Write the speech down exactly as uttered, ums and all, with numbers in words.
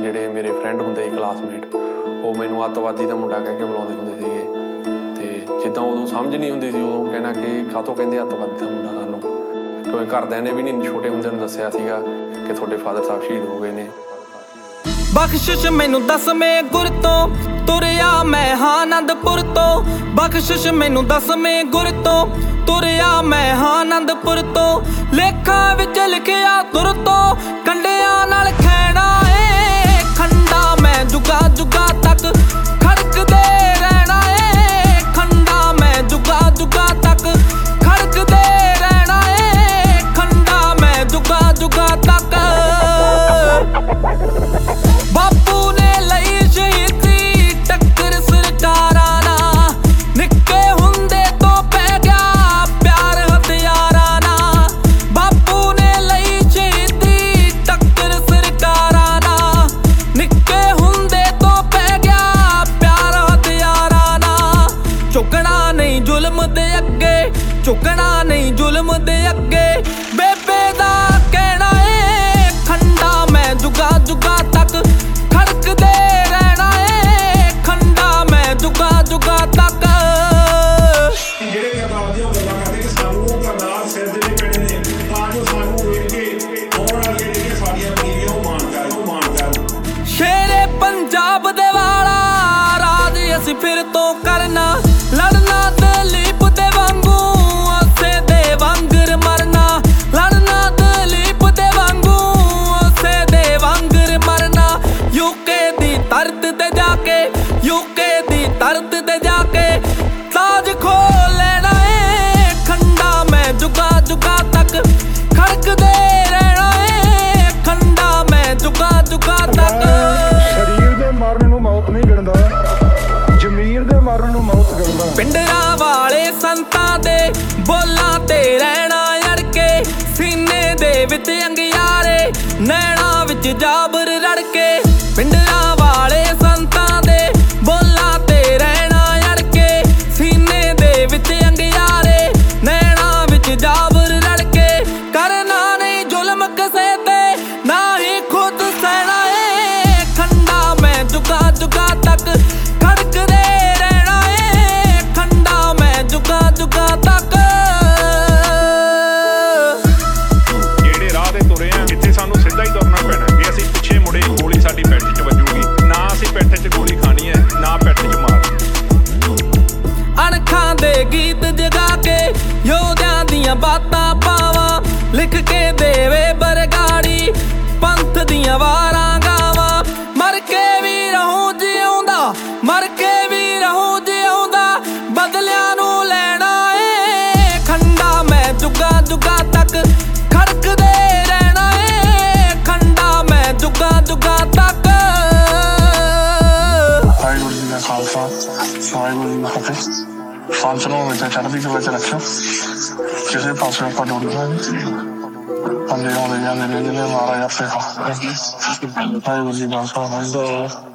ਜਿਹੜੇ ਮੇਰੇ ਫਰੈਂਡ ਹੁੰਦੇ ਸੀ ਕਲਾਸਮੇਟ, ਉਹ ਮੈਨੂੰ ਅੱਤਵਾਦੀ ਦਾ ਮੁੰਡਾ ਕਹਿ ਕੇ ਬੁਲਾਉਂਦੇ ਹੁੰਦੇ ਸੀਗੇ। ਅਤੇ ਜਿੱਦਾਂ ਉਦੋਂ ਸਮਝ ਨਹੀਂ ਹੁੰਦੀ ਸੀ, ਉਦੋਂ ਕਹਿਣਾ ਕਿ ਕਾਹਤੋਂ ਕਹਿੰਦੇ ਅੱਤਵਾਦੀ ਦਾ ਮੁੰਡਾ ਸਾਨੂੰ, ਕਿਉਂਕਿ ਘਰਦਿਆਂ ਨੇ ਵੀ ਨਹੀਂ ਛੋਟੇ ਹੁੰਦਿਆਂ ਨੂੰ ਦੱਸਿਆ ਸੀਗਾ ਕਿ ਤੁਹਾਡੇ ਫਾਦਰ ਸਾਹਿਬ ਸ਼ਹੀਦ ਹੋ ਗਏ ਨੇ। ਬਖਸ਼ਿਸ਼ ਮੈਨੂੰ ਦਸਵੇਂ ਗੁਰ ਤੋਂ ਤੁਰਿਆ ਮੈਂ ਹਾਂ ਆਨੰਦਪੁਰ ਤੋਂ, ਬਖਸ਼ਿਸ਼ ਮੈਨੂੰ ਦਸਵੇਂ ਗੁਰ ਤੋਂ ਤੁਰਿਆ ਮੈਂ ਹਾਂ ਆਨੰਦਪੁਰ ਤੋਂ। ਲੇਖਾਂ ਵਿੱਚ ਲਿਖਿਆ ਤੁਰ ਤੋਂ ਕੰਡਿਆਂ ਨਾਲ ਖੈਣਾ ਏ ਖੰਡਾ ਮੈਂ ਜੁਗਾ ਜੁਗਾ ਤੱਕ ਖੜਕਦੇ ਰਹਿਣਾ ਏ ਖੰਡਾ ਮੈਂ ਜੁਗਾ ਜੁਗਾ ਤੱਕ ਖੜਕਦੇ ਰਹਿਣਾ ਏ ਖੰਡਾ ਮੈਂ ਜੁਗਾ ਜੁਗਾ ਤੱਕ। ਬਾਪੂ ਨੇ ਲਈ ਸ਼ਹੀਦੀ ਟੱਕਰ ਸਰਕਾਰਾਂ ਨਾਲ, ਨਿੱਕੇ ਹੁੰਦੇ ਤੋਂ ਪੈ ਗਿਆ ਪਿਆਰ ਹਥਿਆਰਾਂ ਨਾਲ। ਬਾਪੂ ਨੇ ਲਈ ਸ਼ਹੀਦੀ ਟੱਕਰ ਸਰਕਾਰਾਂ ਨਾਲ, ਨਿੱਕੇ ਹੁੰਦੇ ਤੋਂ ਪੈ ਗਿਆ ਪਿਆਰ ਹਥਿਆਰਾਂ ਨਾਲ। ਝੁਕਣਾ ਨਹੀਂ ਜ਼ੁਲਮ ਦੇ ਅੱਗੇ, ਝੁਕਣਾ ਨਹੀਂ ਜ਼ੁਲਮ ਦੇ ਅੱਗੇ, ਬੇਬੇ ਦਾ ਕਹਿਣਾ ਏ ਖੰਡਾ ਮੈਂ ਜੁਗਾ ਜੁਗਾ ਤੱਕ ਖੜਕਦੇ ਰਹਿਣਾ ਏ ਖੰਡਾ ਮੈਂ ਜੁਗਾ ਜੁਗਾ ਤੱਕ। ਜਿਹੜੇ ਕਰਤਾਰ ਦੀਆਂ ਗੱਲਾਂ ਕਰਦੇ ਕਿ ਸਾਨੂੰ ਉਹ ਕਰਤਾਰ ਸਿਰ ਦੇ ਪੈਣੇ ਨੇ, ਤਾਂ ਜੋ ਸਾਨੂੰ ਵੇਖ ਕੇ ਆਉਣ ਵਾਲੀਆਂ ਜਿਹੜੀਆਂ ਸਾਡੀਆਂ ਪੀੜ੍ਹੀਆਂ ਉਹ ਮਾਣ ਕਰਨ ਉਹ ਮਾਣ ਕਰਨ। ਸ਼ੇਰੇ ਪੰਜਾਬ ਦੇ ਵਾਲਾ ਰਾਜ ਅਸੀਂ ਫਿਰ ਤੋਂ ਕਰਨਾ, ਲੜਨਾ ਦਲੀਪ ਦੇ ਵਾਂਗੂ ਉਸੇ ਦੇ ਵਾਂਗਰ ਮਰਨਾ, ਲੜਨਾ ਦਲੀਪ ਦੇ ਵਾਂਗੂ ਉਸੇ ਦੇ ਵਾਂਗਰ ਮਰਨਾ। ਯੂਕੇ ਦੀ ਤਰਦ ਤੇ ਜਾ ਕੇ, ਯੂਕੇ ਦੀ ਤਰਦ ਤੇ ਜਾ ਕੇ ਤਾਜ ਖੋਲ ਲੈਣਾ ਏ ਖੰਡਾ ਮੈਂ ਜੁਗਾ ਜੁਗਾ ਤੱਕ ਖੜਕਦੇ ਰਹਿਣਾ ਏ ਖੰਡਾ ਮੈਂ ਜੁਗਾ ਜੁਗਾ ਤੱਕ। ਸਰੀਰ ਦੇ ਮਰਨ ਨੂੰ ਮੌਤ ਨਹੀਂ ਗਿਣਦਾ, ਜ਼ਮੀਰ ਦੇ ਮਰਨ ਨੂੰ ਮੌਤ ਗਿਣਦਾ। ਪਿੰਡਰਾਂ ਵਾਲੇ ਸੰਤਾਂ ਦੇ ਬੋਲਾਂ ਤੇ ਰਹਿਣਾ ਅੜ ਕੇ, ਸੀਨੇ ਦੇ ਵਿੱਚ ਅੰਗਿਆਰੇ ਨੈਣਾ ਵਿੱਚ ਜਾਬਰ ਰੜ ਕੇ। ਪਿੰਡਰਾਂ ਵਾਲੇ ਸੰਤਾਂ ਦੇ ਬੋਲਾਂ ਤੇ ਰਹਿਣਾ ਅੜ ਕੇ, ਸੀਨੇ ਦੇ ਵਿੱਚ ਅੰਗਿਆਰੇ ਨੈਣਾ ਵਿੱਚ ਜਾਬਰ ਰੜ ਕੇ। ਕਰਨਾ ਨਹੀਂ ਜ਼ੁਲਮ ਕਿਸੇ ਤੇ ਨਾ ਹੀ ਖੁਦ ਸਹਿਣਾ ਏ ਖੰਡਾ ਮੈਂ ਜੁਗਾ ਜੁਗਾ ਤੱਕ ਖੜਕਦੇ ਰਹਿਣਾ ਏ ਖੰਡਾ ਮੈਂ ਜੁਗਾ ਜੁਗਾ ਤੱਕ। ਜਿਹੜੇ ਰਾਹ ਤੇ ਤੁਰੇ ਆ ਇੱਥੇ ਸਾਨੂੰ ਸਿੱਧਾ ਹੀ ਤੁਰਨਾ ਪੈਣਾ। ਜੇ ਅਸੀਂ ਪਿੱਛੇ ਮੁੜੇ ਗੋਲੀ ਸਾਡੀ ਪਿੱਠ 'ਚ ਵੱਜੂਗੀ, ਨਾ ਅਸੀਂ ਪਿੱਠ 'ਚ ਗੋਲੀ ਖਾਣੀ ਹੈ ਨਾ ਪਿੱਠ 'ਚ ਮਾਰ। ਅਣਖਾਂ ਦੇ ਗੀਤ ਜਗਾ ਕੇ ਯੋਧਿਆਂ ਦੀਆਂ ਬਾਤਾਂ ਪਾਵਾਂ, ਲਿਖ ਕੇ ਦੇਵੇ ਬਰਗਾੜੀ ਪੰਥ ਦੀਆਂ ਵਾਰਾਂ ਗਾਵਾਂ। ਮਰ ਕੇ ਵੀ ਰਹੂੰ ਜਿਉਂਦਾ, ਮਰ ਕੇ ਵੀ ਰਹੂੰ ਜਿਉਂਦਾ, ਬਦਲਿਆਂ ਨੂੰ ਲੈਣਾ ਏ ਖੰਡਾ ਮੈਂ ਜੁਗਾ ਜੁਗਾ ਤੱਕ ਖੜਕਦੇ ਰਹਿਣਾ ਏ ਖੰਡਾ ਮੈਂ ਜੁਗਾ ਜੁਗਾ ਤੱਕ। ਵਾਹਿਗੁਰੂ ਜੀ ਦਾ ਖਾਲਸਾ, ਵਾਹਿਗੁਰੂ ਜੀ ਕੀ ਫਤਿਹ। ਪੰਜ ਨੂੰ ਵਿੱਚ ਚੜ੍ਹਦੀ ਕਲਾ ਚ ਰੱਖਿਓ, ਕਿਸੇ ਪਾਸੇ ਆਪਾਂ ਡੋਲਣਾ ਨਹੀਂ। ਪੰਜੇ ਆਉਂਦੇ ਜਾਂਦੇ ਨੇ ਜਿਹਨੇ ਮਾਰਾ ਆਪੇ ਖਾ। ਵਾਹਿਗੁਰੂ ਜੀ ਦਾ ਖਾਲਸਾ।